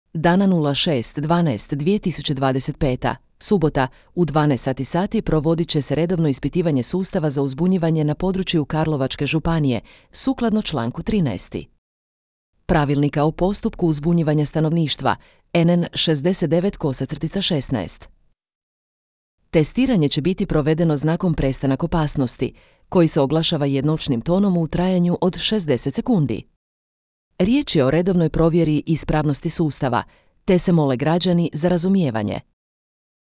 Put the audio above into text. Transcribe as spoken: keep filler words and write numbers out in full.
Dana nula šest dvanaest dvije tisuće dvadeset pet. Subota, u dvanaest sati sati provodit će se redovno ispitivanje sustava za uzbunjivanje na području Karlovačke županije, sukladno članku trinaest. Pravilnika o postupku uzbunjivanja stanovništva, N N šezdeset devet šesnaest. Testiranje će biti provedeno znakom prestanak opasnosti, koji se oglašava jednočnim tonom u trajanju od šezdeset sekundi. Riječ je o redovnoj provjeri ispravnosti sustava, te se mole građani za razumijevanje.